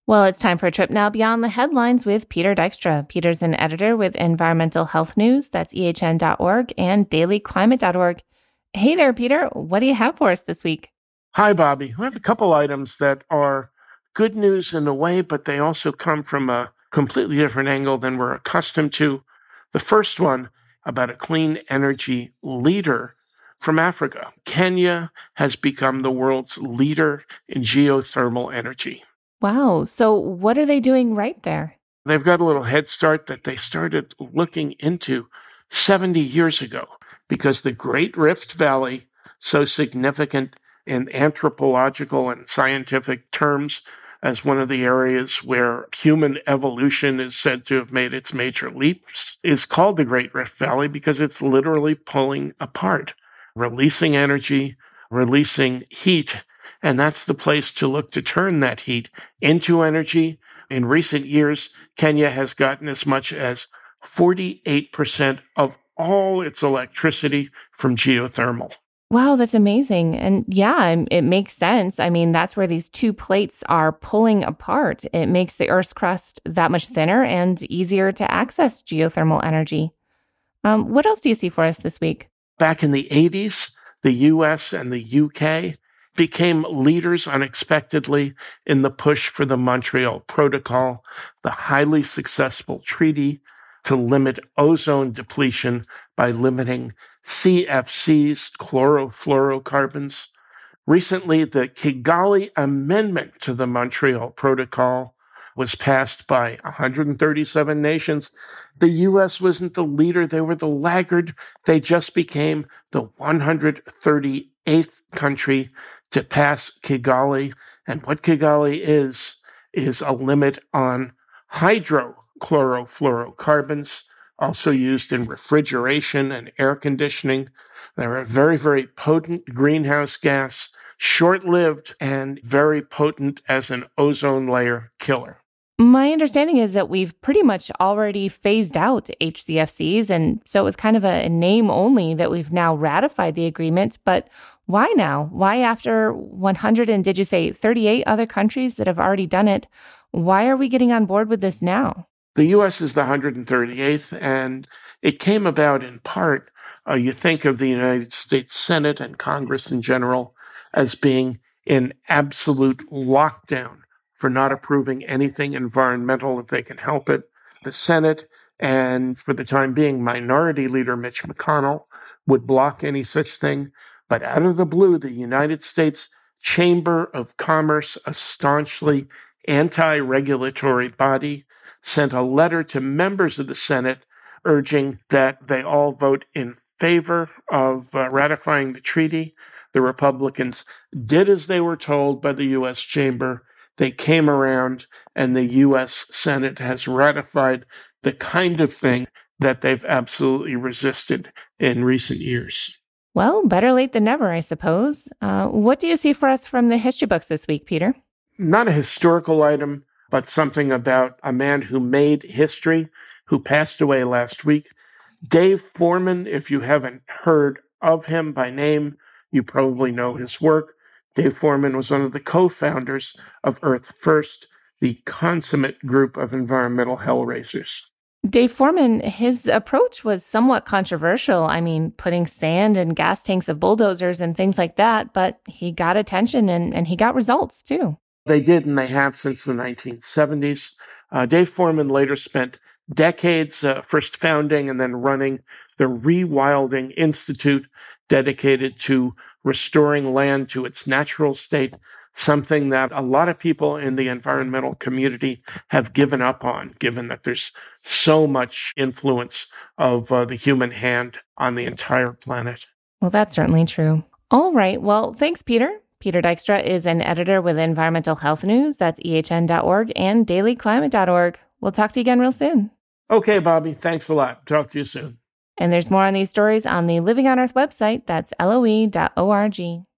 Well, it's time for a trip now beyond the headlines with Peter Dykstra. Peter's an editor with Environmental Health News, that's ehn.org, and dailyclimate.org. Hey there, Peter. What do you have for us this week? Hi, Bobby. We have a couple items that are good news in a way, but they also come from a completely different angle than we're accustomed to. The first one about a clean energy leader from Africa. Kenya has become the world's leader in geothermal energy. Wow. So what are they doing right there? They've got a little head start that they started looking into 70 years ago because the Great Rift Valley, so significant in anthropological and scientific terms as one of the areas where human evolution is said to have made its major leaps, is called the Great Rift Valley because it's literally pulling apart, releasing energy, releasing heat. And that's the place to look to turn that heat into energy. In recent years, Kenya has gotten as much as 48% of all its electricity from geothermal. Wow, that's amazing. And yeah, it makes sense. I mean, that's where these two plates are pulling apart. It makes the Earth's crust that much thinner and easier to access geothermal energy. What else do you see for us this week? Back in the 80s, the US and the UK became leaders unexpectedly in the push for the Montreal Protocol, the highly successful treaty to limit ozone depletion by limiting CFCs, chlorofluorocarbons. Recently, the Kigali Amendment to the Montreal Protocol was passed by 137 nations. The U.S. wasn't the leader. They were the laggard. They just became the 138th country to pass Kigali. And what Kigali is a limit on hydrochlorofluorocarbons, also used in refrigeration and air conditioning. They're a very, very potent greenhouse gas, short-lived, and very potent as an ozone layer killer. My understanding is that we've pretty much already phased out HCFCs, and so it was kind of a name only that we've now ratified the agreement. But why now? Why after 100 and did you say 38 other countries that have already done it? Why are we getting on board with this now? The U.S. is the 138th, and it came about in part, you think of the United States Senate and Congress in general as being in absolute lockdown for not approving anything environmental if they can help it. The Senate, and for the time being, Minority Leader Mitch McConnell, would block any such thing. But out of the blue, the United States Chamber of Commerce, a staunchly anti-regulatory body, sent a letter to members of the Senate urging that they all vote in favor of ratifying the treaty. The Republicans did as they were told by the U.S. Chamber. They came around, and the U.S. Senate has ratified the kind of thing that they've absolutely resisted in recent years. Well, better late than never, I suppose. What do you see for us from the history books this week, Peter? Not a historical item, but something about a man who made history, who passed away last week. Dave Foreman, if you haven't heard of him by name, you probably know his work. Dave Foreman was one of the co-founders of Earth First, the consummate group of environmental hellraisers. Dave Foreman, his approach was somewhat controversial. I mean, putting sand in gas tanks of bulldozers and things like that, but he got attention and he got results too. They did, and they have since the 1970s. Dave Foreman later spent decades first founding and then running the Rewilding Institute, dedicated to restoring land to its natural state, something that a lot of people in the environmental community have given up on, given that there's so much influence of the human hand on the entire planet. Well, that's certainly true. All right. Well, thanks, Peter. Peter Dykstra is an editor with Environmental Health News. That's ehn.org and dailyclimate.org. We'll talk to you again real soon. Okay, Bobby. Thanks a lot. Talk to you soon. And there's more on these stories on the Living on Earth website. That's loe.org.